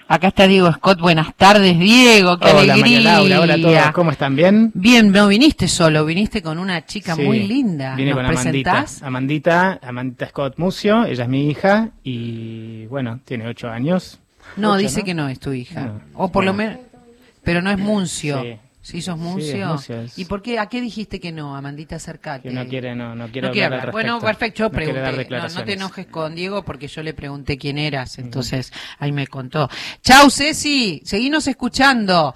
Acá está Diego Scott. Buenas tardes, Diego. ¡Qué hola, alegría! María Laura, hola a todos. ¿Cómo están? ¿Bien? Bien, no viniste solo, viniste con una chica muy linda. Vine ¿Nos con presentás? Amandita Scott Mucio, ella es mi hija y bueno, tiene 8 años. No, 8, dice ¿no? que no es tu hija. No. O por lo menos, pero no es Muncio. Sí. ¿Sí sos Muncio? Sí, es Muncio, es- ¿Y por qué? ¿A qué dijiste que no, Amandita? Acércate. Que no quiere No hablar quiere al hablar. respecto. Bueno, perfecto, yo No quiere dar pregunté. No declaraciones. te enojes con Diego porque yo le pregunté quién eras, entonces ahí me contó. Chau, Ceci, seguinos escuchando.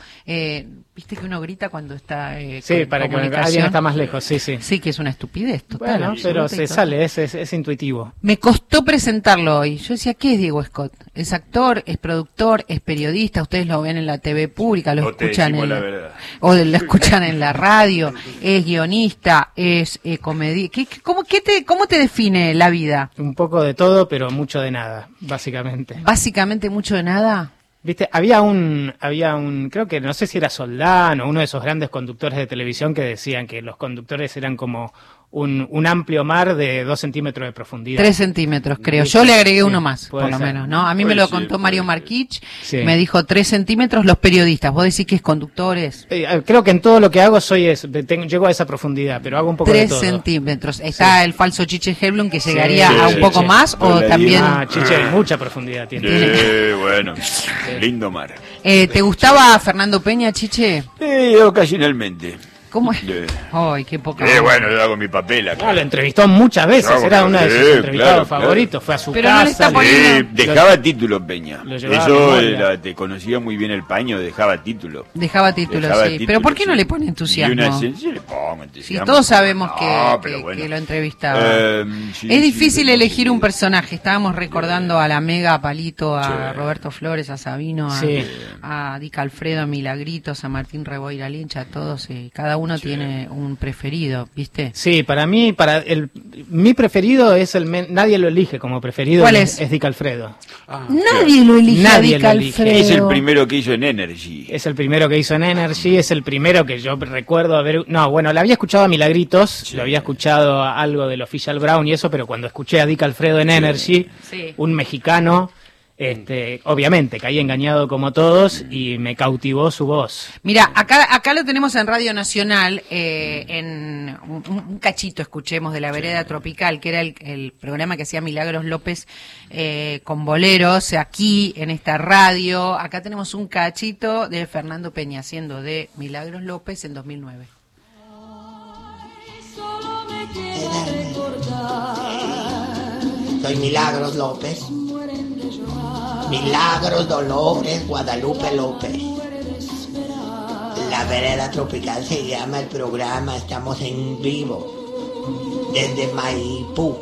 Viste que uno grita cuando está Sí, con para que comunicación. alguien está más lejos, sí. Sí, que es una estupidez total. Bueno, pero absoluta y se total. sale, es intuitivo. Me costó presentarlo hoy. Yo decía, ¿qué es Diego Scott? Es actor, es productor, es periodista. Ustedes lo ven en la TV pública, lo O te escuchan decimos en la verdad. o lo escuchan en la radio. Es guionista, es comediante. ¿Cómo te define la vida? Un poco de todo, pero mucho de nada, básicamente. Básicamente mucho de nada. Viste, había un, creo que no sé si era Soldán o uno de esos grandes conductores de televisión que decían que los conductores eran como un amplio mar de 2 centímetros de profundidad. 3 centímetros, creo. Yo le agregué Sí, uno más, puede por lo ser. menos, ¿no? A mí me Puede lo ser, contó Mario puede ser. Marquich. Sí. Me dijo 3 centímetros los periodistas. Vos decís que es conductores. Creo que en todo lo que hago llego a esa profundidad, pero hago un poco de 3 todo. centímetros. Está el falso Chiche Helblum que llegaría Sí, a un poco sí. más o Hola, también... Ah, Chiche, mucha profundidad tiene. Bueno, lindo mar. ¿Te gustaba Fernando Peña, Chiche? Ocasionalmente. ¿Cómo es? Sí. Ay, qué poca. Bueno, yo hago mi papel acá. Ah, lo entrevistó muchas veces, Claro, era uno de sus sí, entrevistados claro, favoritos, fue a su Pero no casa. le está le- poniendo- Dejaba título Peña. Lo llevaba a Eso memoria. te conocía muy bien el paño, dejaba título. Dejaba título, Dejaba sí. título, Pero ¿por qué no sí. le pone Y entusiasmo? sí, le pongo Sí, entusiasmo. todos sabemos No, que, pero que- bueno. que lo entrevistaba. Sí, Es sí, difícil sí, elegir sí. un personaje. Estábamos recordando a la Mega, a Palito, a Sí. Roberto Flores, a Sabino, Sí. a Dica Alfredo, a Milagritos, a Martín Reboira Lincha, a todos. Cada uno tiene un preferido, ¿viste? Sí, para mí, mi preferido es nadie lo elige como preferido. ¿Cuál es? Es Dick Alfredo. Nadie lo elige Nadie a Dica lo elige. Alfredo. Es el primero que hizo en Energy. Es el primero que hizo en Energy, es el primero que yo recuerdo haber... No, bueno, le había escuchado a Milagritos, Sí. lo había escuchado a algo del Official Brown y eso, pero cuando escuché a Dick Alfredo en Energy, Sí. un mexicano, obviamente caí engañado como todos y me cautivó su voz. Mira, acá lo tenemos en Radio Nacional, en un cachito escuchemos de La Vereda Tropical, que era el programa que hacía Milagros López con boleros, aquí en esta radio. Acá tenemos un cachito de Fernando Peña haciendo de Milagros López en 2009. Soy Milagros López. Milagros Dolores Guadalupe López. La Vereda Tropical se llama el programa, estamos en vivo desde Maipú,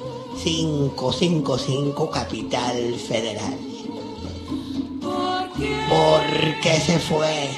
555 Capital Federal. ¿Por qué se fue?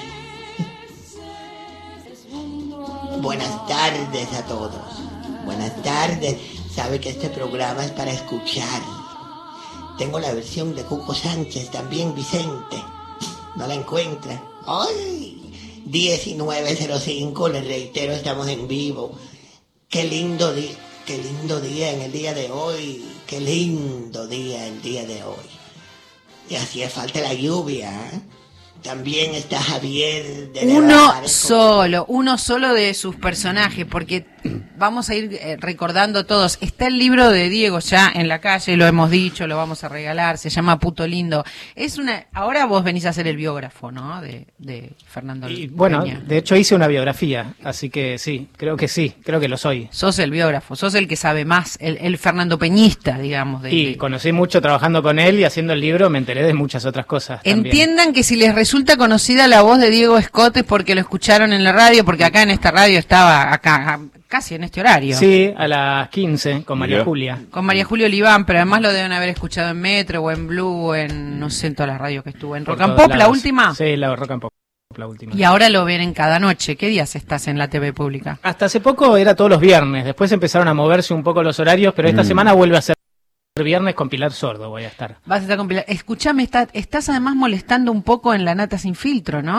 Buenas tardes a todos. Buenas tardes. Sabe que este programa es para escuchar. Tengo la versión de Cuco Sánchez, también Vicente. ¿No la encuentra? ¡Ay! 19:05, les reitero, estamos en vivo. Qué lindo día en el día de hoy. Qué lindo día el día de hoy. Y hacía falta la lluvia, ¿eh? También está Javier de Uno Nevares, solo de sus personajes, porque vamos a ir recordando todos. Está el libro de Diego ya en la calle, lo hemos dicho, lo vamos a regalar, se llama Puto Lindo. Ahora vos venís a hacer el biógrafo, ¿no? De Fernando Y bueno, Peña. de hecho hice una biografía, así que sí, creo que lo soy. Sos el biógrafo, sos el que sabe más, el Fernando Peñista, digamos. Y conocí mucho trabajando con él y haciendo el libro me enteré de muchas otras cosas también. Entiendan que si les resulta conocida la voz de Diego Scott es porque lo escucharon en la radio, porque acá en esta radio estaba acá casi en este horario. Sí, a las 15 con María Mirá. Julia. Con María Julio Oliván, pero además lo deben haber escuchado en Metro o en Blue, o en no sé, en todas las radios que estuvo. En Por Rock and todos Pop, la lados. última. Sí, la Rock and Pop, la última. Y ahora lo ven en cada noche. ¿Qué días estás en la TV pública? Hasta hace poco era todos los viernes, después empezaron a moverse un poco los horarios, pero esta semana vuelve a ser viernes con Pilar Sordo, voy a estar. Vas a estar con Pilar. Escuchame, estás además molestando un poco en La Nata Sin Filtro, ¿no?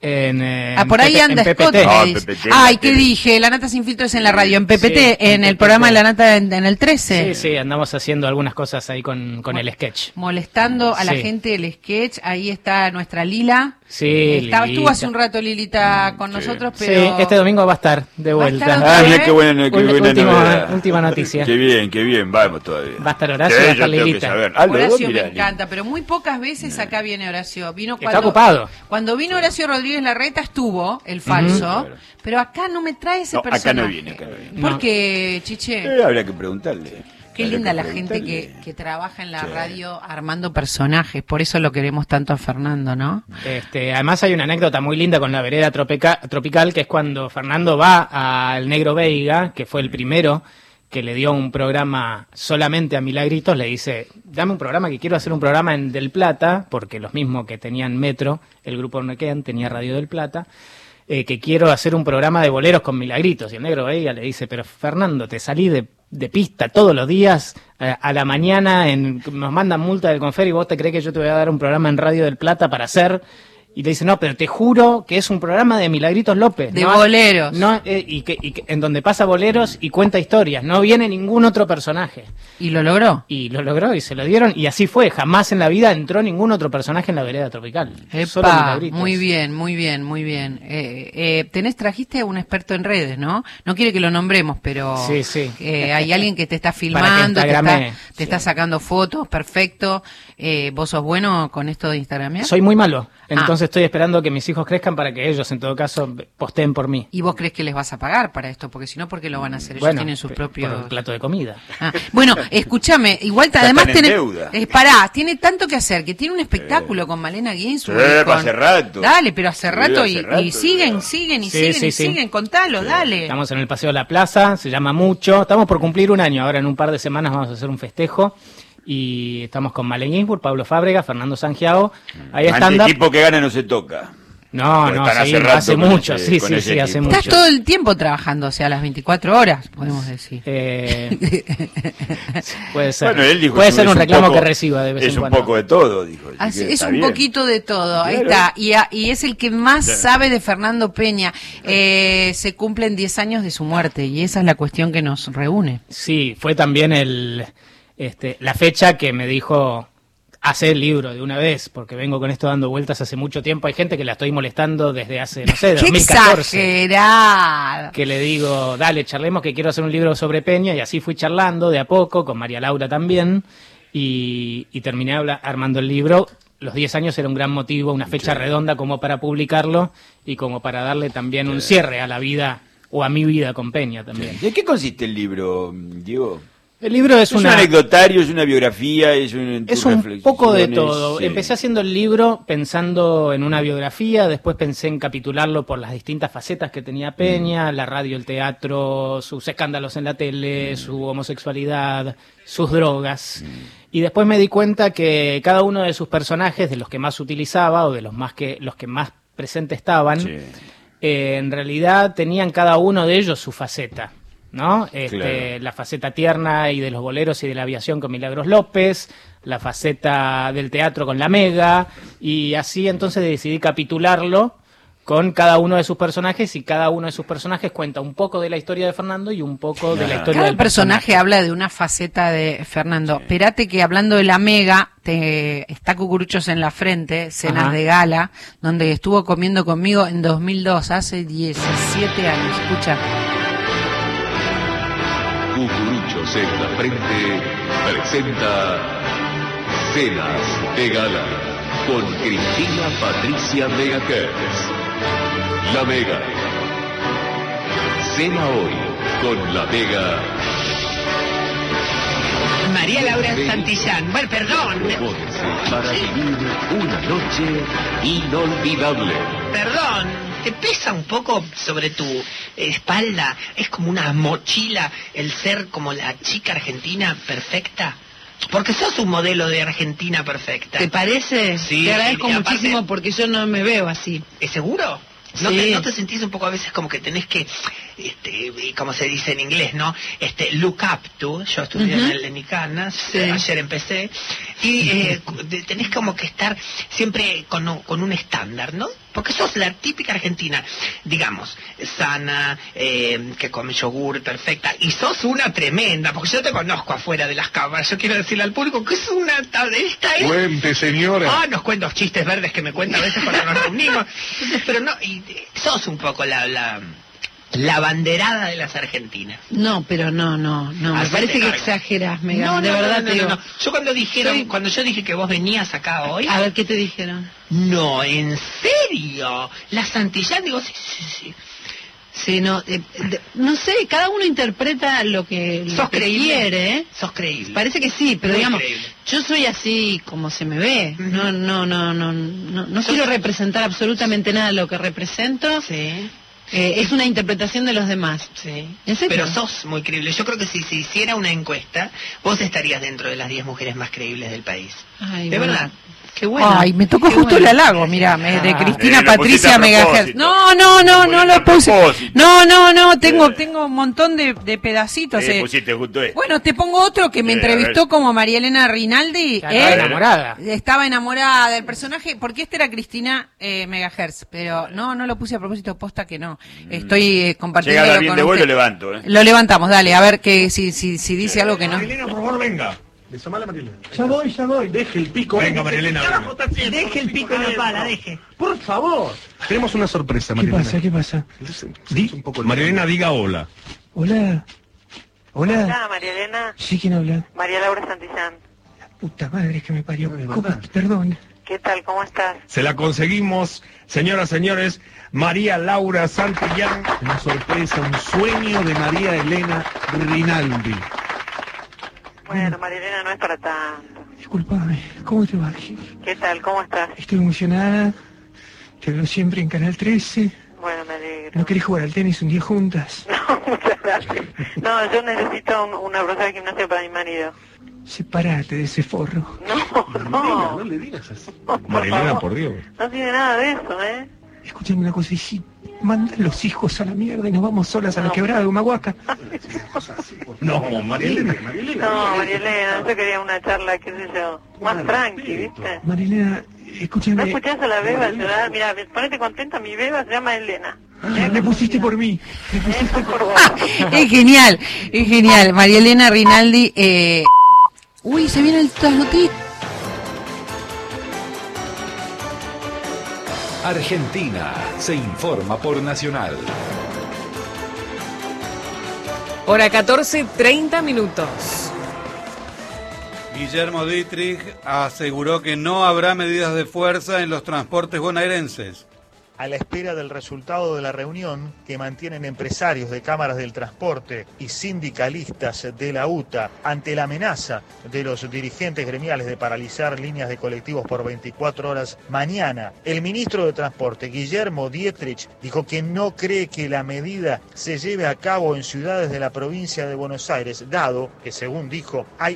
por ahí anda en Scott. PPT. No, Me dice. PPT, Ay, en ¿qué la tele. dije? La Nata Sin Filtro es en la radio, en PPT, Sí, en el PPT. programa de La Nata en el 13. Sí, andamos haciendo algunas cosas ahí con el sketch. Molestando a la Sí. gente el sketch. Ahí está nuestra Lila. Sí, Estuvo Lilita. hace un rato Lilita con sí. nosotros, Sí, pero este domingo va a estar de ¿Va a vuelta. estar otra Ah, vez? mira qué buena novedad. Última noticia. Qué bien, vamos todavía. Va a estar Horacio, Sí, va a estar yo tengo que Lilita. saber. Ah, los dos, Horacio mirá, me encanta, pero muy pocas veces acá viene Horacio. Vino Está ocupado. Cuando vino Horacio Rodríguez Larreta estuvo, el falso, Claro. pero acá no me trae ese No, acá personaje. no viene, acá no viene. ¿Por No. qué, Chiche? Habría que preguntarle. Qué Habría linda que la gente preguntarle. que trabaja en la Sí. radio armando personajes, por eso lo queremos tanto a Fernando, ¿no? Además hay una anécdota muy linda con la vereda tropical, que es cuando Fernando va al Negro Veiga, que fue el primero que le dio un programa solamente a Milagritos, le dice, dame un programa, que quiero hacer un programa en Del Plata, porque los mismos que tenían Metro, el grupo Ornequean tenía Radio Del Plata, que quiero hacer un programa de boleros con Milagritos. Y el Negro Veiga le dice, pero Fernando, te salí de pista todos los días, a la mañana nos mandan multa del Confer y vos te crees que yo te voy a dar un programa en Radio del Plata para hacer. Y le dice, no, pero te juro que es un programa de Milagritos López. De ¿no? boleros. No, y en donde pasa boleros y cuenta historias. No viene ningún otro personaje. Y lo logró. Y lo logró y se lo dieron. Y así fue. Jamás en la vida entró ningún otro personaje en la vereda tropical. Solo Epa, Milagritos. muy bien, muy bien, muy bien. Trajiste a un experto en redes, ¿no? No quiere que lo nombremos, pero Sí. hay alguien que te está filmando, te Instagramee. está sacando fotos, perfecto. ¿Vos sos bueno con esto de Instagram? Soy muy malo. Entonces estoy esperando que mis hijos crezcan para que ellos, en todo caso, posteen por mí. ¿Y vos crees que les vas a pagar para esto? Porque si no, ¿por qué lo van a hacer? Ellos Bueno, tienen sus por propios... un plato de comida. Bueno, escúchame, igual Ya además están en tiene... deuda. Pará, tiene tanto que hacer, que tiene un espectáculo con Malena Ginsburg. Sí, con... hace rato. Dale, pero hace Sí, rato, hace rato, y siguen, ya. siguen, y Sí, siguen, sí, y sí. siguen, contalo, dale. Estamos en el Paseo de la Plaza, se llama Mucho. Estamos por cumplir un año, ahora en un par de semanas vamos a hacer un festejo. Y estamos con Malen Ginsburg, Pablo Fábrega, Fernando Sangiao. Ahí stand-up. Equipo que gana no se toca. No, Porque no, están hace seguimos, rato hace con mucho, ese- sí, con sí, ese sí, hace equipo. mucho. Estás todo el tiempo trabajando, o sea, las 24 horas, podemos decir. Puede ser. Bueno, él dijo Puede es ser un reclamo poco- que reciba de vez es en un cuando. poco de todo, dijo. así Así, que es está un bien. poquito de todo, ahí Claro. está. Y es el que más Claro. sabe de Fernando Peña. Se cumplen 10 años de su muerte y esa es la cuestión que nos reúne. Sí, fue también la fecha que me dijo, hace el libro de una vez, porque vengo con esto dando vueltas hace mucho tiempo. Hay gente que la estoy molestando desde hace, no sé, ¡Qué 2014. exagerado! Que le digo, dale, charlemos que quiero hacer un libro sobre Peña, y así fui charlando de a poco, con María Laura también, y terminé armando el libro. Los 10 años era un gran motivo, una fecha redonda como para publicarlo, y como para darle también un cierre a la vida, o a mi vida con Peña también. ¿De qué consiste el libro, Diego? El libro es ¿Es un anecdotario, es una biografía, es un poco de todo. Empecé haciendo el libro pensando en una biografía, después pensé en capitularlo por las distintas facetas que tenía Peña, la radio, el teatro, sus escándalos en la tele, su homosexualidad, sus drogas. Y después me di cuenta que cada uno de sus personajes, de los que más utilizaba o de los que más presentes estaban, Sí. en realidad tenían cada uno de ellos su faceta, ¿no? Claro. La faceta tierna y de los boleros y de la aviación con Milagros López, la faceta del teatro con La Mega, y así entonces decidí capitularlo con cada uno de sus personajes, y cada uno de sus personajes cuenta un poco de la historia de Fernando y un poco de la historia Cada del personaje habla de una faceta de Fernando. Esperate que hablando de La Mega, está Cucuruchos en la Frente, cenas Ajá. de gala, donde estuvo comiendo conmigo en 2002, hace 17 años. Escucha. Cucuruchos en la Frente presenta Cenas de Gala con Cristina Patricia Vega Kurtz. La Vega. Cena hoy con La Vega. María Laura Santillán. Bueno, perdón. Prepórense para vivir una noche inolvidable. Perdón. ¿Te pesa un poco sobre tu espalda? Es como una mochila el ser como la chica argentina perfecta. Porque sos un modelo de Argentina perfecta. ¿Te parece? Sí, Te agradezco y aparte- muchísimo porque yo no me veo así. ¿Es seguro? ¿No, Sí. ¿No te sentís un poco a veces como que tenés que como se dice en inglés, ¿no? Look up to. Yo estudié en Icanas, ayer empecé, y tenés como que estar siempre con un estándar, ¿no? Porque sos la típica argentina, digamos, sana, que come yogur, perfecta, y sos una tremenda, porque yo te conozco afuera de las cámaras, yo quiero decirle al público que es una... Esta es... Cuente, señora. Nos cuenta los chistes verdes que me cuenta a veces cuando nos reunimos. Entonces, pero no, sos un poco la banderada de las argentinas. No, pero no. Me parece que exageras, Mega. De verdad te digo. No. Yo cuando yo dije que vos venías acá hoy... A ver, ¿qué te dijeron? No, ¿en serio? La Santillán, digo, sí. Sí, no sé, cada uno interpreta lo que quiere, ¿eh? Sos creíble. Parece que sí, pero muy digamos, creíble. Yo soy así como se me ve. No quiero representar absolutamente nada de lo que represento. Sí. Es una interpretación de los demás. Sí. ¿En serio? Pero sos muy creíble. Yo creo que si se hiciera una encuesta, vos estarías dentro de las 10 mujeres más creíbles del país. Ay, de verdad. Qué bueno. Ay, me tocó justo el halago, mirá, de Cristina lo Patricia pusiste a Megahertz. propósito. No lo puse. No, tengo un montón de pedacitos. Pusiste justo esto. Bueno, te pongo otro que me entrevistó como María Elena Rinaldi. Estaba enamorada. Estaba enamorada del personaje, porque esta era Cristina Megahertz, pero no lo puse a propósito, posta que no. Estoy compartiendo. Llega bien de vuelo, lo levanto. Lo levantamos, dale, a ver que si dice algo que no. Marilena, por favor, venga. Desamala, Marilena. Ya voy. Deje el pico. Venga, Marilena. Deje el pico en la pala, deje. Por favor. Tenemos una sorpresa, Marilena. ¿Qué pasa? Marilena, diga hola. Hola, María Elena. ¿sí quién habla? María Laura Santillán. La puta madre que me parió. Perdón. ¿Qué tal? ¿Cómo estás? Se la conseguimos, señoras, señores. María Laura Santillán. Una sorpresa, un sueño de María Elena Rinaldi. Bueno, María Elena, no es para tanto. Disculpame, ¿cómo te va? ¿Qué tal? ¿Cómo estás? Estoy emocionada. Te veo siempre en Canal 13. Bueno, me alegro. ¿No querés jugar al tenis un día juntas? No, muchas gracias. No, yo necesito una profesora de gimnasia para mi marido. Sepárate de ese forro. No le digas así. Marilena, por Dios. No tiene nada de eso, ¿eh? Escúchame una cosa, y si mandan los hijos a la mierda y nos vamos solas a la quebrada de Humahuaca. No, Marilena. No, María Elena, yo quería una charla, qué sé yo, más tranqui, ¿viste? Marilena, escúchame. ¿No escuchás a la beba llorar? Mira, ponete contenta, mi beba se llama Elena. Le pusiste por mí. Por vos. Es genial. María Elena Rinaldi. Uy, se vienen las noticias. Argentina se informa por Nacional. Hora 14:30 minutos. Guillermo Dietrich aseguró que no habrá medidas de fuerza en los transportes bonaerenses. A la espera del resultado de la reunión que mantienen empresarios de cámaras del transporte y sindicalistas de la UTA ante la amenaza de los dirigentes gremiales de paralizar líneas de colectivos por 24 horas mañana, el ministro de Transporte, Guillermo Dietrich, dijo que no cree que la medida se lleve a cabo en ciudades de la provincia de Buenos Aires, dado que, según dijo, hay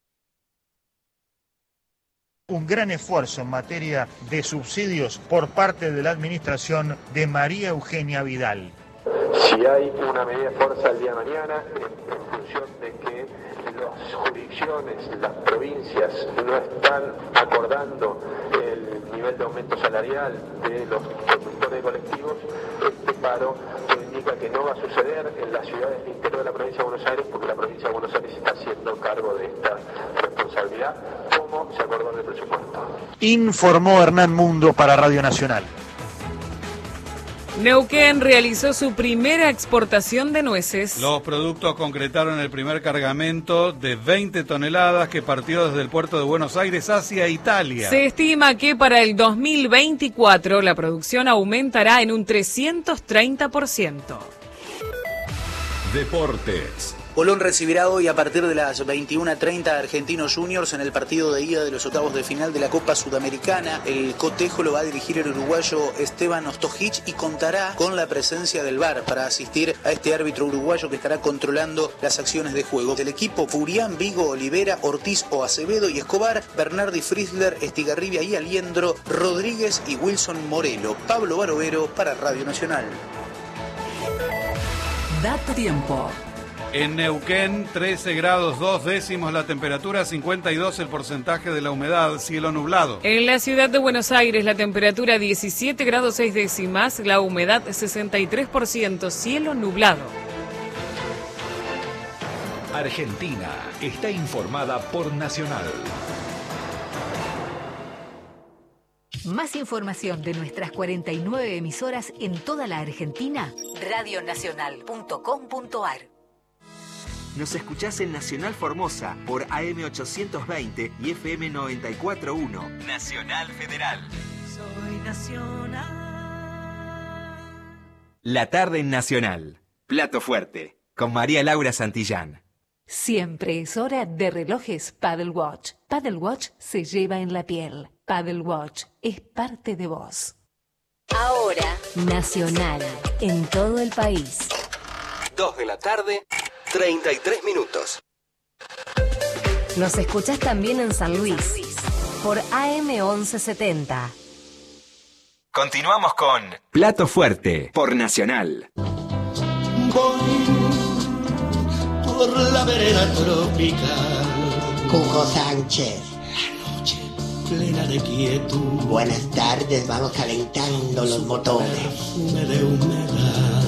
un gran esfuerzo en materia de subsidios por parte de la administración de María Eugenia Vidal. Si hay una medida de fuerza el día de mañana, en función de que las jurisdicciones, las provincias no están acordando el nivel de aumento salarial de los conductores de colectivos, este paro indica que no va a suceder en las ciudades del interior de la provincia de Buenos Aires, porque la provincia de Buenos Aires está haciendo cargo de esta responsabilidad, como se acordó en el presupuesto. Informó Hernán Mundo para Radio Nacional. Neuquén realizó su primera exportación de nueces. Los productos concretaron el primer cargamento de 20 toneladas que partió desde el puerto de Buenos Aires hacia Italia. Se estima que para el 2024 la producción aumentará en un 330%. Deportes. Colón recibirá hoy a partir de las 21:30 a Argentinos Juniors en el partido de ida de los octavos de final de la Copa Sudamericana. El cotejo lo va a dirigir el uruguayo Esteban Ostojic y contará con la presencia del VAR para asistir a este árbitro uruguayo que estará controlando las acciones de juego. Del equipo Furián, Vigo, Olivera, Ortiz o Acevedo y Escobar, Bernardi Frizzler, Estigarribia y Aliendro, Rodríguez y Wilson Morelo. Pablo Barovero para Radio Nacional. Dato tiempo. En Neuquén, 13 grados 2 décimos la temperatura, 52 el porcentaje de la humedad, cielo nublado. En la ciudad de Buenos Aires, la temperatura 17 grados 6 décimas, la humedad 63%, cielo nublado. Argentina está informada por Nacional. Más información de nuestras 49 emisoras en toda la Argentina, radionacional.com.ar. Nos escuchás en Nacional Formosa por AM 820 y FM 94.1. Nacional Federal. Soy Nacional. La tarde en Nacional. Plato fuerte. Con María Laura Santillán. Siempre es hora de relojes Paddle Watch. Paddle Watch se lleva en la piel. Paddle Watch es parte de vos. Ahora, Nacional. En todo el país. 2 de la tarde, 33 minutos. Nos escuchás también en San Luis, por AM 1170. Continuamos con Plato Fuerte, por Nacional. Voy por la vereda tropical. Cuco Sánchez. La noche plena de quietud. Buenas tardes, vamos calentando los motores. Perfume de humedad.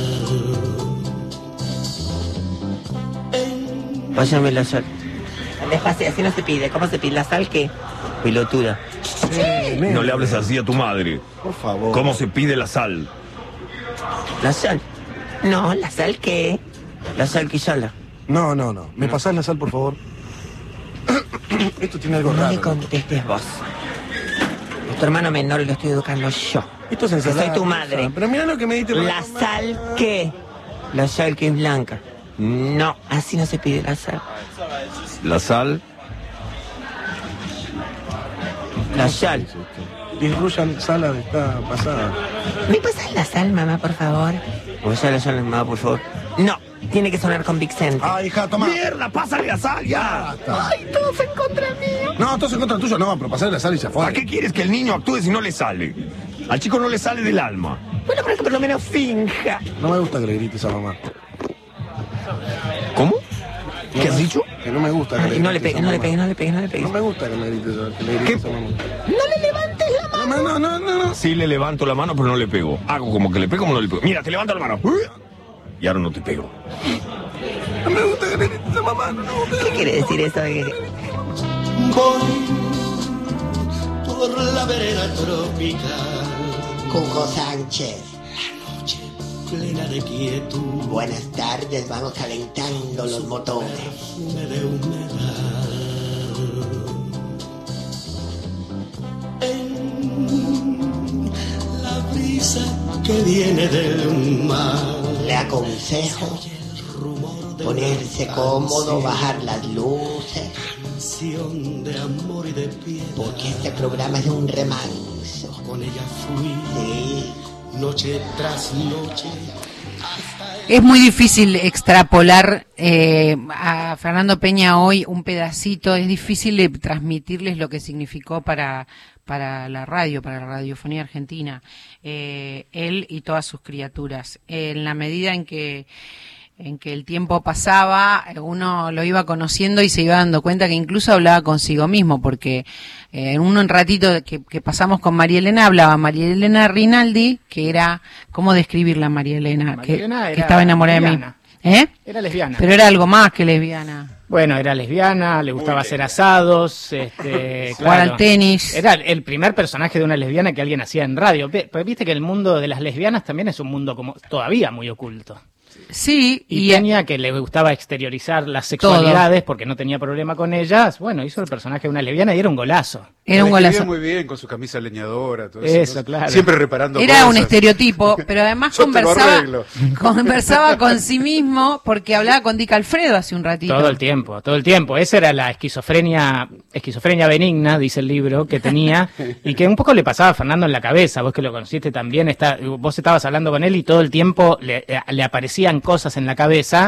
Pásame la sal. Despacio, así no se pide. ¿Cómo se pide la sal? ¿Qué? Pelotuda. No le hables así a tu madre. Por favor. ¿Cómo se pide la sal? ¿La sal? No, ¿la sal qué? La sal quizala. No. ¿Me pasás la sal, por favor? Esto tiene algo raro. No le contestes vos. A tu hermano menor lo estoy educando yo. Esto es ensalada. Soy tu madre. Pero mira lo que me diste. ¿La sal qué? La sal que es blanca. No, así no se pide la sal. ¿La sal? La sal. Disruyan sala de esta pasada. ¿Me pasas la sal, mamá, por favor? ¿Me pasas la sal, mamá, por favor? No, tiene que sonar con Vicente. Ah, hija, toma. ¡Mierda, pásale la sal, ya! ¡Ay, todo fue en contra mío! No, todo es en contra tuyo, no, pero pasarle la sal y ya fue. ¿Para qué quieres que el niño actúe si no le sale? Al chico no le sale del alma. Bueno, pero que por lo menos finja. No me gusta que le grites a mamá. ¿Cómo? ¿Qué has dicho? Que no me gusta que le grites. No le pegues, no le pegues, no le pegues, no le pegues. No me gusta que le grites a mamá. ¡No le levantes la mano! No. Sí le levanto la mano, pero no le pego. Hago como que le pego, como no le pego. Mira, te levanto la mano. Y ahora no te pego. No me gusta que le grites a mamá. ¿Qué quiere decir eso de que...? Voy por la vereda tropical. Cuco Sánchez. La noche plena de quietud. Buenas tardes, vamos calentando los motores. Perfume de humedad. En la brisa que viene del mar. Le aconsejo ponerse cómodo, bajar las luces. Canción de amor y de piedad. Porque este programa es un remanso. Con ella fui. Sí. Noche tras noche. Es muy difícil extrapolar a Fernando Peña hoy un pedacito. Es difícil de transmitirles lo que significó para la radio, para la radiofonía argentina, él y todas sus criaturas. En la medida en que el tiempo pasaba, uno lo iba conociendo y se iba dando cuenta que incluso hablaba consigo mismo, porque en un ratito que pasamos con María Elena, hablaba María Elena Rinaldi, que era, ¿cómo describirla María Elena? Que estaba enamorada lesbiana. de mí. Era lesbiana. Pero era algo más que lesbiana. Bueno, era lesbiana, le gustaba hacer asados, jugar al tenis. Era el primer personaje de una lesbiana que alguien hacía en radio. Pero viste que el mundo de las lesbianas también es un mundo como todavía muy oculto. Sí, y Peña, que le gustaba exteriorizar las sexualidades porque no tenía problema con ellas, bueno, hizo el personaje de una lesbiana y era un golazo. Era un golazo. Muy bien, con su camisa leñadora, todo eso, claro. Siempre reparando Era cosas. un estereotipo, pero además conversaba con sí mismo porque hablaba con Dick Alfredo hace un ratito. Todo el tiempo. Esa era la esquizofrenia benigna, dice el libro, que tenía y que un poco le pasaba a Fernando en la cabeza. Vos que lo conociste también, vos estabas hablando con él y todo el tiempo le aparecían cosas en la cabeza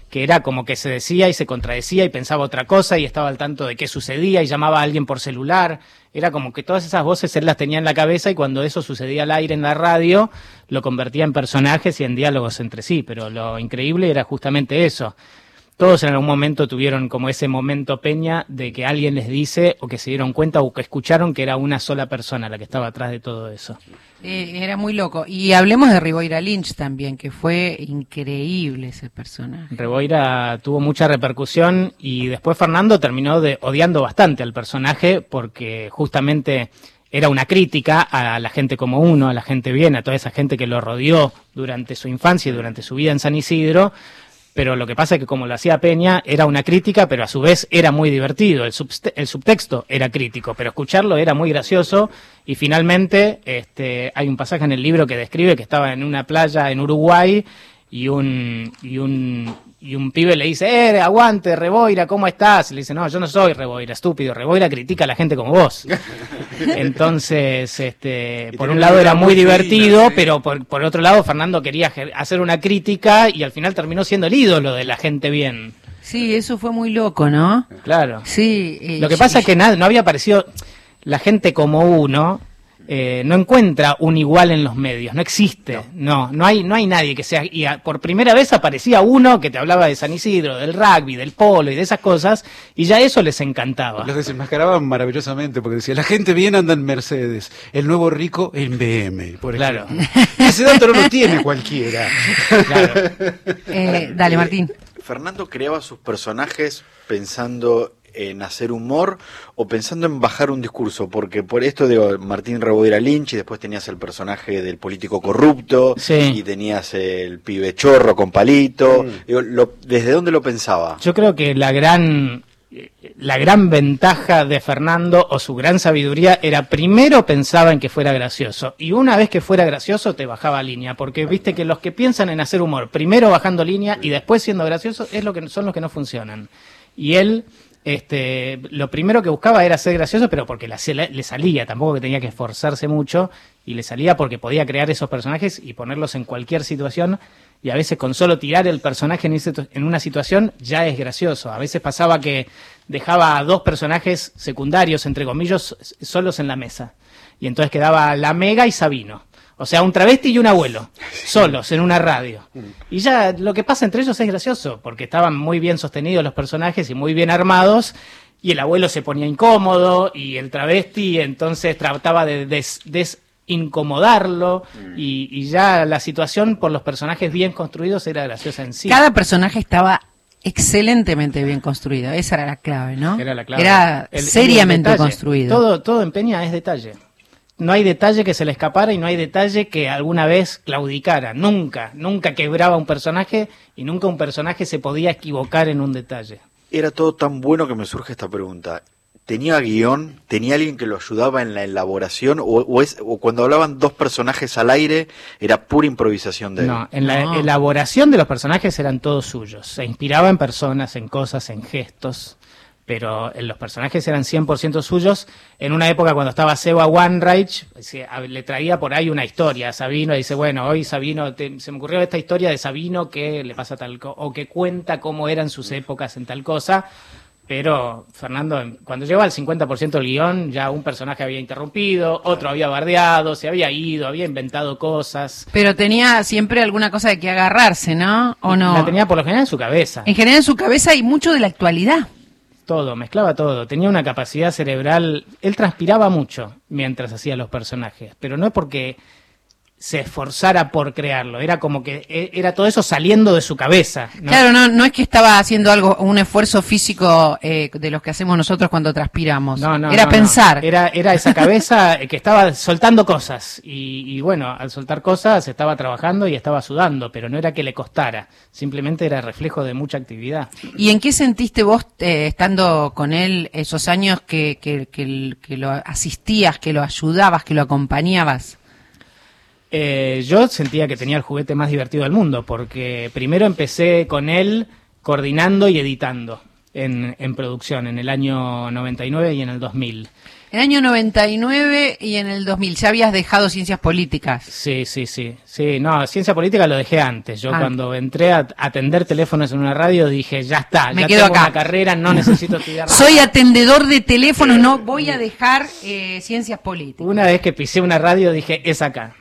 que era como que se decía y se contradecía y pensaba otra cosa y estaba al tanto de qué sucedía y llamaba a alguien por celular. Era como que todas esas voces él las tenía en la cabeza y cuando eso sucedía al aire en la radio, lo convertía en personajes y en diálogos entre sí. Pero lo increíble era justamente eso. Todos en algún momento tuvieron como ese momento Peña de que alguien les dice o que se dieron cuenta o que escucharon que era una sola persona la que estaba atrás de todo eso. Era muy loco. Y hablemos de Riboira Lynch también, que fue increíble ese personaje. Riboira tuvo mucha repercusión y después Fernando terminó odiando bastante al personaje porque justamente era una crítica a la gente como uno, a la gente bien, a toda esa gente que lo rodeó durante su infancia y durante su vida en San Isidro. Pero lo que pasa es que como lo hacía Peña, era una crítica, pero a su vez era muy divertido. El subtexto era crítico, pero escucharlo era muy gracioso. Y finalmente hay un pasaje en el libro que describe que estaba en una playa en Uruguay y un pibe le dice, aguante, Riboira, ¿cómo estás? Y le dice, no, yo no soy Riboira, estúpido. Riboira critica a la gente como vos. Entonces, por un lado era muy divertido, pero por otro lado Fernando quería hacer una crítica y al final terminó siendo el ídolo de la gente bien. Sí, eso fue muy loco, ¿no? Claro. Sí. Lo que pasa es que no había aparecido la gente como uno. No encuentra un igual en los medios, no existe, no hay nadie que sea, y por primera vez aparecía uno que te hablaba de San Isidro, del rugby, del polo y de esas cosas, y ya eso les encantaba. Los desenmascaraban maravillosamente, porque decía, la gente bien anda en Mercedes, el nuevo rico en BM, por ejemplo. Claro. Ese dato no lo tiene cualquiera. Claro. Dale, Martín. Fernando creaba sus personajes pensando en hacer humor o pensando en bajar un discurso, porque por esto digo, Martín Riboira Lynch, y después tenías el personaje del político corrupto, sí, y tenías el pibe chorro con palito, digo, ¿desde dónde lo pensaba? Yo creo que la gran ventaja de Fernando o su gran sabiduría era primero pensaba en que fuera gracioso y una vez que fuera gracioso te bajaba línea, porque viste que los que piensan en hacer humor primero bajando línea y después siendo gracioso son los que no funcionan, y él lo primero que buscaba era ser gracioso, pero porque le salía, tampoco que tenía que esforzarse mucho, y le salía porque podía crear esos personajes y ponerlos en cualquier situación, y a veces con solo tirar el personaje en una situación ya es gracioso. A veces pasaba que dejaba a dos personajes secundarios, entre comillas, solos en la mesa, y entonces quedaba la Mega y Sabino. O sea, un travesti y un abuelo, solos en una radio. Y ya lo que pasa entre ellos es gracioso, porque estaban muy bien sostenidos los personajes y muy bien armados, y el abuelo se ponía incómodo, y el travesti entonces trataba de desincomodarlo, y ya la situación por los personajes bien construidos era graciosa en sí. Cada personaje estaba excelentemente bien construido, esa era la clave, ¿no? Era la clave. Era seriamente construido. Todo en Peña es detalle. No hay detalle que se le escapara y no hay detalle que alguna vez claudicara. Nunca quebraba un personaje y nunca un personaje se podía equivocar en un detalle. Era todo tan bueno que me surge esta pregunta. ¿Tenía guión? ¿Tenía alguien que lo ayudaba en la elaboración? ¿O cuando hablaban dos personajes al aire era pura improvisación de él? No, en la elaboración de los personajes eran todos suyos. Se inspiraba en personas, en cosas, en gestos, pero los personajes eran 100% suyos. En una época cuando estaba Seba Wanreich, le traía por ahí una historia a Sabino, y dice, bueno, hoy Sabino, se me ocurrió esta historia de Sabino que le pasa tal cosa, o que cuenta cómo eran sus épocas en tal cosa, pero Fernando, cuando llegaba al 50% del guión, ya un personaje había interrumpido, otro había bardeado, se había ido, había inventado cosas. Pero tenía siempre alguna cosa de que agarrarse, ¿no? ¿O no? La tenía por lo general en su cabeza. En general en su cabeza y mucho de la actualidad. Todo, mezclaba todo, tenía una capacidad cerebral, él transpiraba mucho mientras hacía los personajes, pero no es porque se esforzara por crearlo, era como que era todo eso saliendo de su cabeza, ¿no? Claro, no es que estaba haciendo un esfuerzo físico de los que hacemos nosotros cuando transpiramos, era pensar. Era esa cabeza que estaba soltando cosas, y bueno, al soltar cosas estaba trabajando y estaba sudando, pero no era que le costara, simplemente era reflejo de mucha actividad. ¿Y en qué sentiste vos estando con él esos años que lo asistías, que lo ayudabas, que lo acompañabas? Yo sentía que tenía el juguete más divertido del mundo, porque primero empecé con él coordinando y editando en producción en el año 99 y en el 2000. En el año 99 y en el 2000 ya habías dejado ciencias políticas. Sí, no, ciencia política lo dejé antes. Yo cuando entré a atender teléfonos en una radio dije, ya está, me ya quedo tengo acá. una carrera, no necesito estudiar nada. Soy atendedor de teléfonos, no voy a dejar ciencias políticas. Una vez que pisé una radio dije, es acá.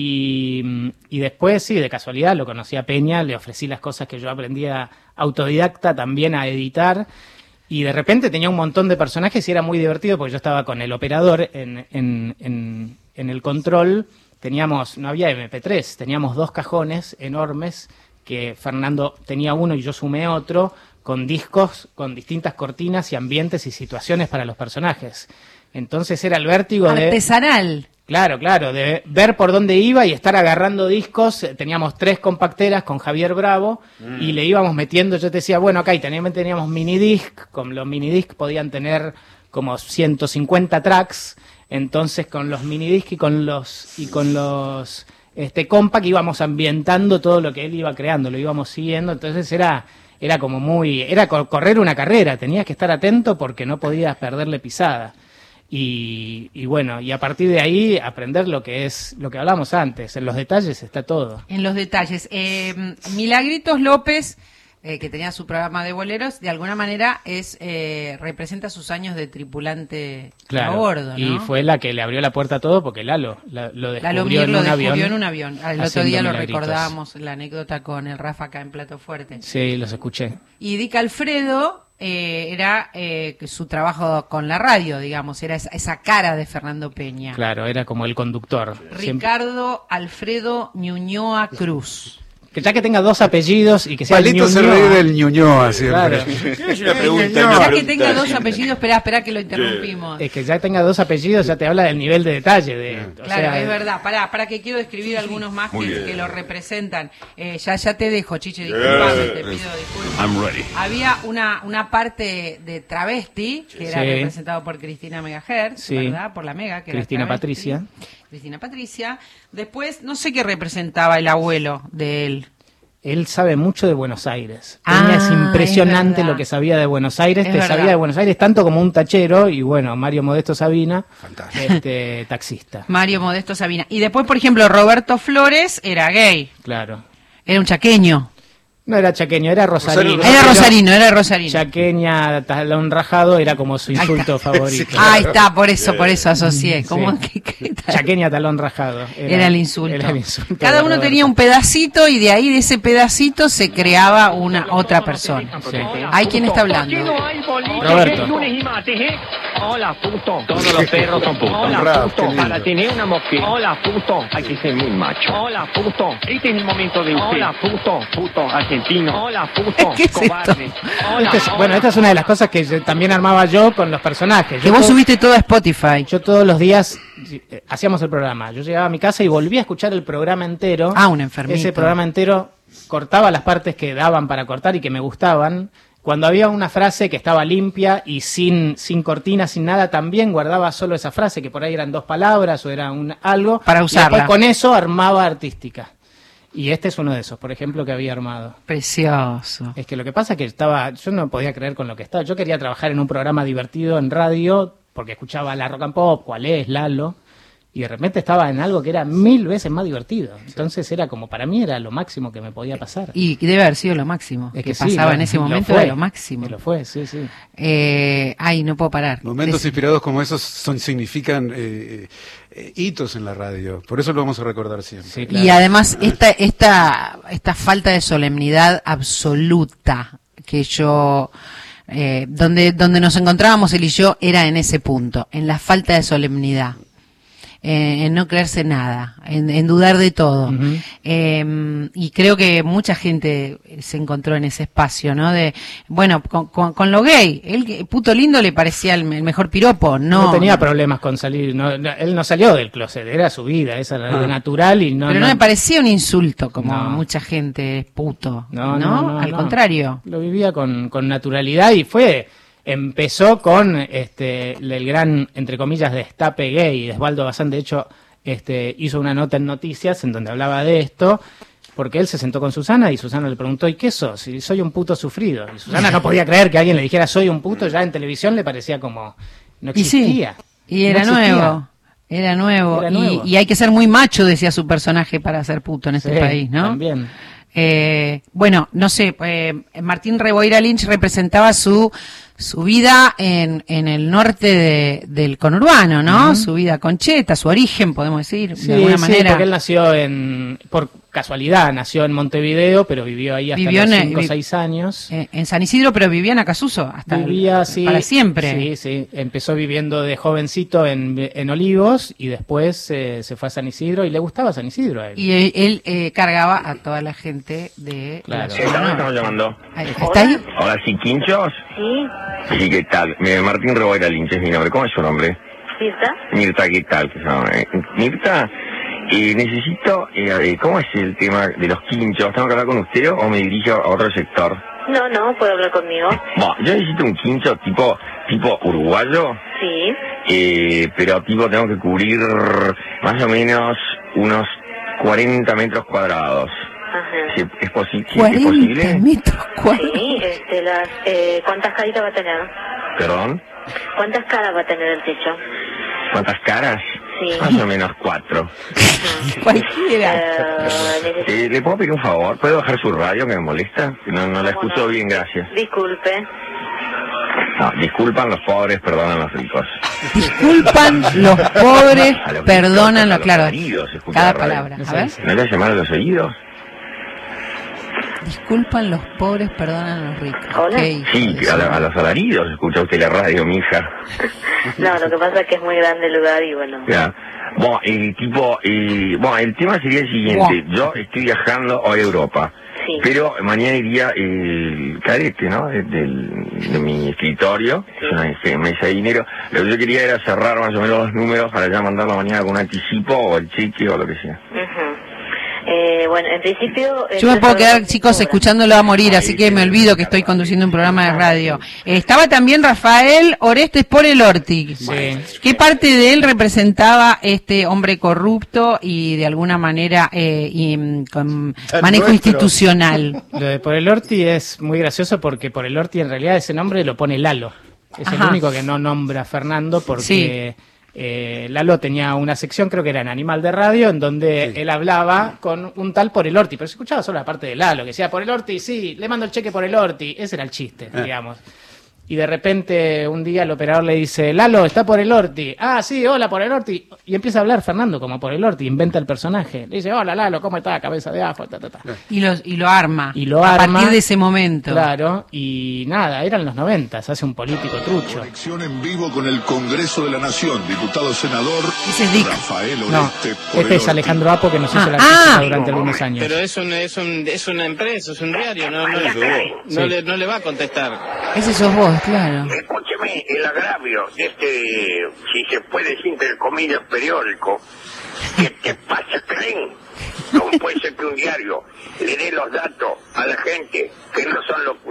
Y después, sí, de casualidad, lo conocí a Peña, le ofrecí las cosas que yo aprendía autodidacta también a editar. Y de repente tenía un montón de personajes y era muy divertido porque yo estaba con el operador en el control. No había MP3, teníamos 2 cajones enormes que Fernando tenía uno y yo sumé otro con discos con distintas cortinas y ambientes y situaciones para los personajes. Entonces era el vértigo artesanal. Claro, de ver por dónde iba y estar agarrando discos. Teníamos 3 compacteras con Javier Bravo y le íbamos metiendo. Yo te decía, bueno, acá teníamos minidisc. Con los minidisc podían tener como 150 tracks. Entonces con los minidisc y con los compact íbamos ambientando todo lo que él iba creando, lo íbamos siguiendo. Entonces era como era correr una carrera. Tenías que estar atento porque no podías perderle pisada. Y bueno, y a partir de ahí aprender lo que hablamos antes, en los detalles está todo. En los detalles. Milagritos López, que tenía su programa de boleros, de alguna manera representa sus años de tripulante a bordo, ¿no? Y fue la que le abrió la puerta a todo porque Lalo lo descubrió en un avión. El otro día lo recordábamos, la anécdota con el Rafa acá en Plato Fuerte. Sí, los escuché. Y Dick Alfredo era su trabajo con la radio, digamos, era esa cara de Fernando Peña. Claro, era como el conductor. Ricardo Alfredo Ñuñoa Cruz. Que ya que tenga 2 apellidos y que sea Palito se ríe del Ñuñoa siempre. Es una pregunta. Ya que tenga 2 apellidos, espera que lo interrumpimos. Es que ya tenga 2 apellidos ya te habla del nivel de detalle. Claro, es verdad. Para que quiero describir algunos más que lo representan. Ya te dejo, Chiche, disculpame, te pido disculpas. I'm ready. Había una parte de travesti que era representado por Cristina Megahertz, ¿verdad? Por la Mega, que Cristina era Patricia. Cristina Patricia. Después, no sé qué representaba el abuelo de él. Él sabe mucho de Buenos Aires. Peña es impresionante lo que sabía de Buenos Aires. Sabía de Buenos Aires tanto como un tachero. Y bueno, Mario Modesto Sabina, taxista. Mario Modesto Sabina. Y después, por ejemplo, Roberto Flores era gay. Claro. Era un chaqueño. No era chaqueño, era rosarino. Era rosarino. Chaqueña, talón rajado, era como su insulto favorito. Ahí está, por eso asocié. ¿Cómo Chaqueña, talón rajado. Era el insulto. Cada uno tenía un pedacito y de ahí, de ese pedacito, se creaba otra persona. Sí. ¿Hay quien está hablando? Roberto. Hola, puto. Todos los perros son putos. Hola, puto. Para tener una mosquita. Hola, puto. Hay que ser muy macho. Hola, puto. Este es el momento de usted. Hola, puto. Puto argentino. Hola, puto. ¿Qué es cobarde. Hola, bueno, esta es una de las cosas que también armaba yo con los personajes. Que vos subiste todo a Spotify. Yo todos los días hacíamos el programa. Yo llegaba a mi casa y volvía a escuchar el programa entero. Un enfermito. Ese programa entero cortaba las partes que daban para cortar y que me gustaban. Cuando había una frase que estaba limpia y sin cortina, sin nada, también guardaba solo esa frase, que por ahí eran 2 palabras o era algo. Para usarla. Y después con eso armaba artística. Y este es uno de esos, por ejemplo, que había armado. Precioso. Es que lo que pasa es que yo no podía creer con lo que estaba. Yo quería trabajar en un programa divertido en radio, porque escuchaba la Rock and Pop, cuál es, Lalo, y de repente estaba en algo que era 1000 veces más divertido. Entonces era como, para mí era lo máximo que me podía pasar. Y debe haber sido lo máximo. Es que pasaba en ese momento era lo máximo. Lo fue, sí. No puedo parar. Momentos inspirados como esos significan hitos en la radio. Por eso lo vamos a recordar siempre. Sí, claro. Y además esta falta de solemnidad absoluta que yo... donde nos encontrábamos él y yo era en ese punto, en la falta de solemnidad. En no creerse nada, en dudar de todo. Uh-huh. Y creo que mucha gente se encontró en ese espacio, ¿no? Con lo gay. El puto lindo le parecía el mejor piropo, no tenía problemas con salir, él no salió del closet, era su vida, esa era lo natural y Pero no me parecía un insulto como mucha gente es puto, ¿no? Al contrario. Lo vivía con naturalidad y empezó con el gran, entre comillas, destape gay. Osvaldo Bazán, de hecho, hizo una nota en Noticias en donde hablaba de esto, porque él se sentó con Susana y Susana le preguntó, ¿y qué sos? Y soy un puto sufrido. Y Susana no podía creer que alguien le dijera soy un puto, ya en televisión le parecía como no existía. Y era nuevo. Era nuevo. Y hay que ser muy macho, decía su personaje, para ser puto en este país, ¿no? También. Bueno, no sé, Martín Reboira Lynch representaba su vida en el norte del conurbano, ¿no? Su vida concheta, su origen, podemos decir, de alguna manera. Sí, porque él nació por casualidad, nació en Montevideo, pero vivió ahí hasta los 5 o 6 años. En San Isidro, pero vivía en Acasuso, para siempre. Sí, empezó viviendo de jovencito en Olivos y después se fue a San Isidro y le gustaba San Isidro a él. Y él cargaba a toda la gente de... Claro. ¿Qué tal? ¿Estamos llamando? ¿Está ahí? Hola, sí, Quinchos. Sí. Sí, ¿qué tal? Martín Reboira Lynch es mi nombre. ¿Cómo es su nombre? ¿Mirta? Mirta, ¿qué tal? Mirta, necesito... ¿cómo es el tema de los quinchos? ¿Tengo que hablar con usted o me dirijo a otro sector? No, puede hablar conmigo. Bueno, yo necesito un quincho tipo uruguayo. Sí. Pero tengo que cubrir más o menos unos 40 metros cuadrados. Ajá. ¿Es posible? 40 metros cuadrados. Sí, ¿cuántas caritas va a tener? ¿Perdón? ¿Cuántas caras va a tener el techo? ¿Cuántas caras? Sí. Más o menos 4. Cualquiera. ¿Le puedo pedir un favor? ¿Puedo bajar su radio que me molesta? No la escucho bien, gracias. Disculpe. No, disculpan los pobres, perdonan los ricos. Disculpan los pobres, perdonan los... Claro, cada palabra. A ver. ¿No le llamaron los oídos? Disculpan los pobres, perdonan los ricos. Hola. Sí, a los alaridos escucha usted la radio, mija. No, lo que pasa es que es muy grande el lugar y bueno. Ya. Bueno, el tema sería el siguiente. Yo estoy viajando hoy a Europa. Sí. Pero mañana iría el cadete, ¿no? De mi escritorio. Es una mesa de dinero. Lo que yo quería era cerrar más o menos los números para ya mandarlo mañana con un anticipo o el cheque o lo que sea. Bueno, en principio... Yo me puedo quedar, chicos, escuchándolo a morir, así que me olvido que estoy conduciendo un programa de radio. Estaba también Rafael Orestes por el Orti. Sí. ¿Qué parte de él representaba este hombre corrupto y de alguna manera con manejo institucional? Lo de por el Orti es muy gracioso porque por el Orti en realidad ese nombre lo pone Lalo. Es el único que no nombra a Fernando porque... Sí. Lalo tenía una sección, creo que era en Animal de Radio, en donde él hablaba con un tal por el Orti, pero se escuchaba solo la parte de Lalo, que decía por el Orti, sí, le mando el cheque por el Orti, ese era el chiste, digamos. Y de repente un día el operador le dice, Lalo, está por el Orti. Ah, sí, hola, por el Orti. Y empieza a hablar Fernando como por el Orti, inventa el personaje. Le dice, hola, Lalo, ¿cómo está? Cabeza de ajo, Y lo arma. Y lo a arma. partir de ese momento. Claro, y nada, eran los 90, hace un político trucho. Conexión en vivo con el Congreso de la Nación, diputado senador Rafael Orestes. No, este es Alejandro Apo, que nos hizo la crítica durante algunos años. Pero es una empresa, es un diario, no le va a contestar. Ese sos vos, claro. Escúcheme, el agravio de si se puede decir entre comillas, periódico, ¿qué pasa, creen? ¿Cómo puede ser que un diario le dé los datos a la gente que no son los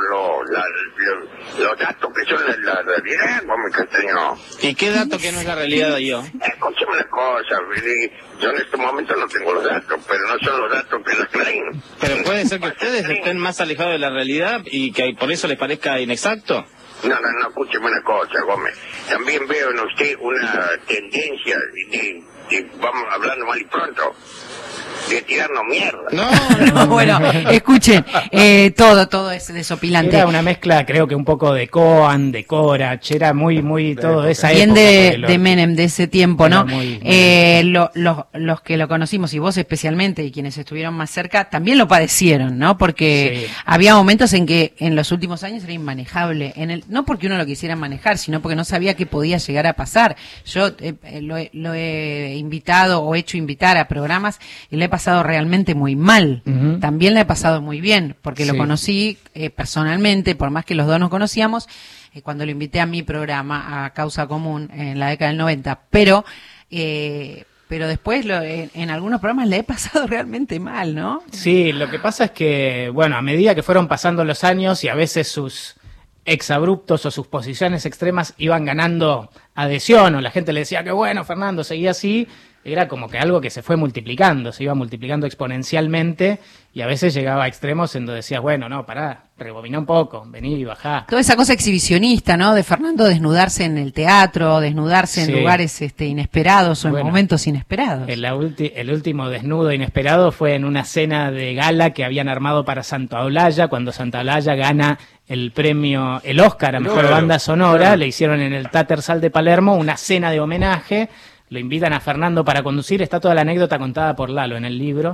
datos que son la realidad, me Castaño? ¿Y qué dato que no es la realidad yo? Escúcheme una cosa, yo en este momento no tengo los datos, pero no son los datos que los creen. Pero puede ser que ustedes estén más alejados de la realidad y que por eso les parezca inexacto. No, escúcheme una cosa, Gómez. También veo en usted una tendencia vamos hablando mal y pronto, de tirarnos mierda. No. Bueno, escuchen, todo es desopilante. Era una mezcla, creo que un poco de Coan, de Corach, era muy todo esa bien época. de Menem, de ese tiempo, ¿no? Muy los que lo conocimos, y vos especialmente, y quienes estuvieron más cerca, también lo padecieron, ¿no? Porque había momentos en que en los últimos años era inmanejable. No porque uno lo quisiera manejar, sino porque no sabía qué podía llegar a pasar. Yo lo he invitado o hecho invitar a programas y le he pasado realmente muy mal. También le he pasado muy bien, porque lo conocí personalmente, por más que los dos nos conocíamos, cuando lo invité a mi programa, a Causa Común, en la década del 90. Pero después en algunos programas le he pasado realmente mal, ¿no? Sí, lo que pasa es que, bueno, a medida que fueron pasando los años y a veces sus exabruptos o sus posiciones extremas iban ganando adhesión, o la gente le decía que bueno, Fernando, seguía así, era como que algo que se fue multiplicando, se iba multiplicando exponencialmente y a veces llegaba a extremos en donde decías, bueno, no, pará, rebobiná un poco, vení y bajá. Toda esa cosa exhibicionista, ¿no? De Fernando desnudarse en el teatro, desnudarse en lugares inesperados o en momentos inesperados. El último desnudo inesperado fue en una cena de gala que habían armado para Santa Olalla, cuando Santa Olalla gana el premio, el Oscar a Mejor Banda Sonora, le hicieron en el Tattersall de Palermo una cena de homenaje, lo invitan a Fernando para conducir, está toda la anécdota contada por Lalo en el libro,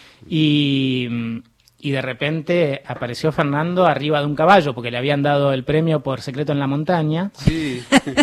y de repente apareció Fernando arriba de un caballo, porque le habían dado el premio por Secreto en la Montaña. Sí.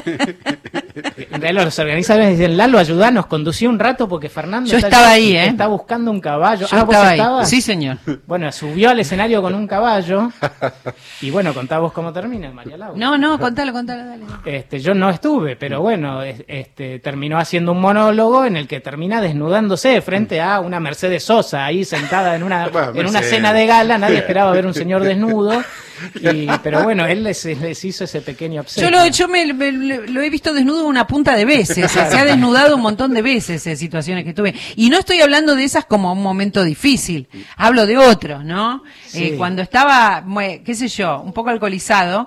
En realidad los organizadores dicen, Lalo, ayudanos, conducí un rato porque Fernando está buscando un caballo. ¿Vos estabas? Sí, señor. Bueno, subió al escenario con un caballo y bueno, contá vos cómo termina, María Laura. No, contalo, dale. Yo no estuve, pero bueno, terminó haciendo un monólogo en el que termina desnudándose frente a una Mercedes Sosa ahí sentada en una cena de gala, nadie esperaba ver un señor desnudo, pero bueno, él les hizo ese pequeño obsequio. Yo lo he visto desnudo una punta de veces, se ha desnudado un montón de veces en situaciones que tuve, y no estoy hablando de esas como un momento difícil, hablo de otros, ¿no? Sí. Cuando estaba, qué sé yo, un poco alcoholizado,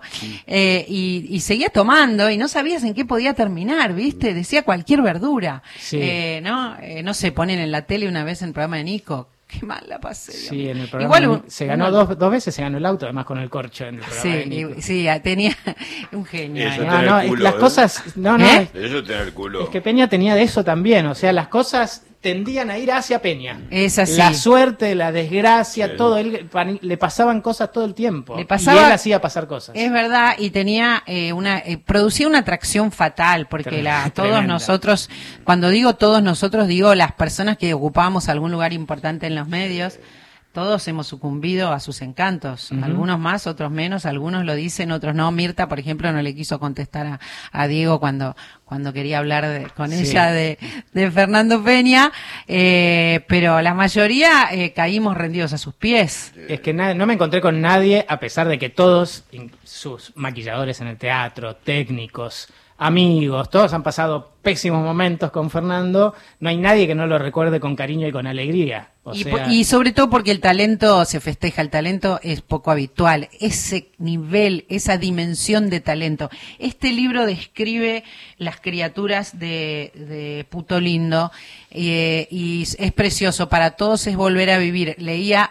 y seguía tomando, y no sabías en qué podía terminar, ¿viste? Decía cualquier verdura, sí. No sé, ponen en la tele una vez en el programa de Nico, qué mal la pasé. Sí, en el programa igual, se ganó dos veces, se ganó el auto, además con el corcho en el programa. Sí, tenía un genio. Las cosas, Eso tener el culo. Es que Peña tenía de eso también, o sea, las cosas tendían a ir hacia Peña. Es así. La suerte, la desgracia, todo, le pasaban cosas todo el tiempo. Y él hacía pasar cosas. Es verdad, y tenía producía una atracción fatal, porque todos nosotros, cuando digo todos nosotros, digo las personas que ocupábamos algún lugar importante en los medios. Todos hemos sucumbido a sus encantos, algunos más, otros menos, algunos lo dicen, otros no. Mirta, por ejemplo, no le quiso contestar a Diego cuando quería hablar con ella de Fernando Peña, pero la mayoría caímos rendidos a sus pies. Es que no me encontré con nadie, a pesar de que todos, sus maquilladores en el teatro, técnicos, amigos, todos han pasado pésimos momentos con Fernando, no hay nadie que no lo recuerde con cariño y con alegría. Y sobre todo porque el talento se festeja, el talento es poco habitual, ese nivel, esa dimensión de talento. Este libro describe las criaturas de Puto Lindo, y es precioso, para todos es volver a vivir. Leía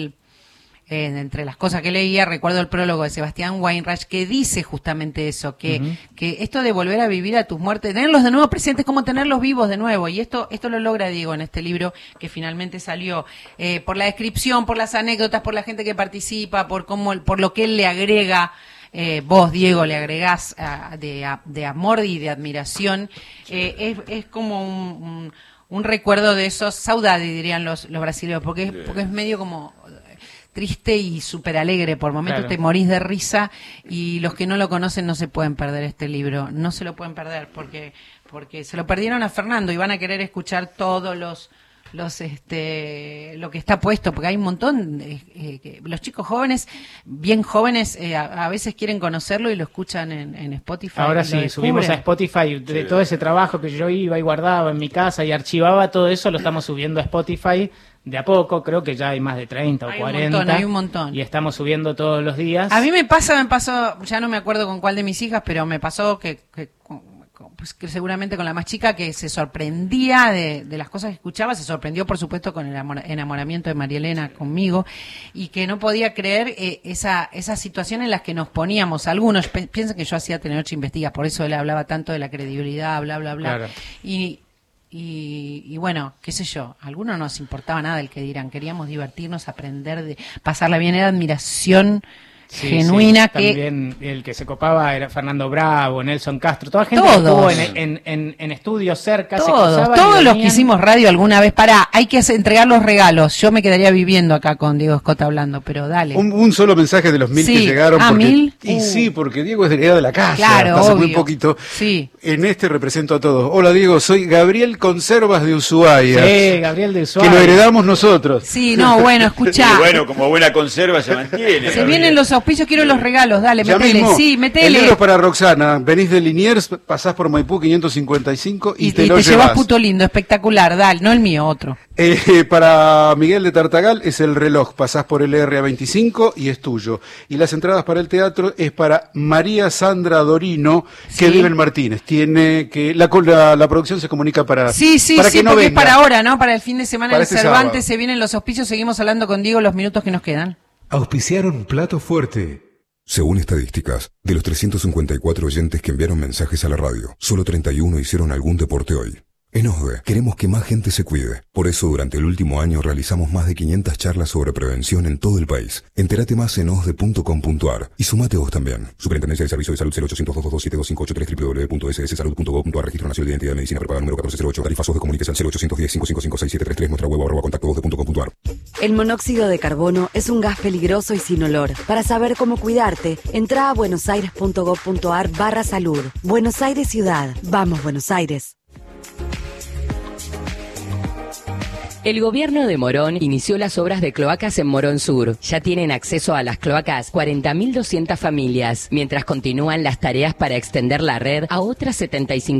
entre las cosas que leía, recuerdo el prólogo de Sebastián Weinreich, que dice justamente eso, que esto de volver a vivir a tus muertes, tenerlos de nuevo presentes, como tenerlos vivos de nuevo, y esto lo logra Diego en este libro que finalmente salió, por la descripción, por las anécdotas, por la gente que participa, por lo que él le agrega. Vos, Diego, le agregás de amor y de admiración. Es como un recuerdo de esos, saudade dirían los brasileños, porque es medio como triste y súper alegre, por momentos te morís de risa, y los que no lo conocen no se pueden perder este libro, no se lo pueden perder, porque se lo perdieron a Fernando y van a querer escuchar todos lo que está puesto, porque hay un montón los chicos jóvenes, bien jóvenes, a veces quieren conocerlo y lo escuchan en Spotify. Ahora sí, subimos a Spotify de todo ese trabajo que yo iba y guardaba en mi casa y archivaba, todo eso lo estamos subiendo a Spotify de a poco, creo que ya hay más de 30 o 40. Hay un montón. Y estamos subiendo todos los días. A mí me pasó, ya no me acuerdo con cuál de mis hijas, pero me pasó que seguramente con la más chica, que se sorprendía de las cosas que escuchaba, se sorprendió por supuesto con el enamoramiento de María Elena conmigo, y que no podía creer esa situación en las que nos poníamos. Algunos piensan que yo hacía Telenoche Investiga, por eso él hablaba tanto de la credibilidad, bla, bla, bla. Claro. Y bueno, qué sé yo, a algunos no nos importaba nada el que dirán, queríamos divertirnos, aprender, pasarla bien, era admiración genuina. Que también el que se copaba era Fernando Bravo, Nelson Castro, toda gente que estuvo en estudios cerca. Todos los que hicimos radio alguna vez. Hay que entregar los regalos. Yo me quedaría viviendo acá con Diego Scott hablando, pero dale. Un solo mensaje de los 1000 que llegaron. ¿1000? Sí, porque Diego es de la casa, claro, hace obvio. muy poquito. Sí. En represento a todos. Hola Diego, soy Gabriel Conservas de Ushuaia. Sí, Gabriel de Ushuaia. Que lo heredamos nosotros. Sí, no, bueno, escuchá. Y bueno, como buena conserva se mantiene. Se vienen los auspicios, quiero los regalos, dale, Ya metele. mismo, Sí, metele. El libro es para Roxana. Venís de Liniers, pasás por Maipú 555 y te lo te llevas llevas. puto lindo, espectacular, dale, no el mío, otro. Para Miguel de Tartagal es el reloj, pasás por el RA25 y es tuyo. Y las entradas para el teatro es para María Sandra Dorino, que vive en Martínez. Tiene que la producción se comunica para Sí, para que no porque venga. es para ahora, ¿no? Para el fin de semana Para en este Cervantes sábado. se vienen los auspicios, seguimos hablando con Diego los minutos que nos quedan. Auspiciaron Plato Fuerte. Según estadísticas, de los 354 oyentes que enviaron mensajes a la radio, solo 31 hicieron algún deporte hoy. En OSDE queremos que más gente se cuide. Por eso, durante el último año realizamos más de 500 charlas sobre prevención en todo el país. Entérate más en osde.com.ar y sumate vos también. Superintendencia de Servicios de Salud 0800-222-72583 www.sssalud.gov.ar Registro Nacional de Identidad de Medicina Preparada número 1408 Tarifas OSDE comuníquese al 0810-555-6733 Nuestra web @contacto osde.com.ar. El monóxido de carbono es un gas peligroso y sin olor. Para saber cómo cuidarte, entra a buenosaires.gov.ar/salud. Buenos Aires Ciudad. Vamos, Buenos Aires. El gobierno de Morón inició las obras de cloacas en Morón Sur. Ya tienen acceso a las cloacas 40.200 familias, mientras continúan las tareas para extender la red a otras 75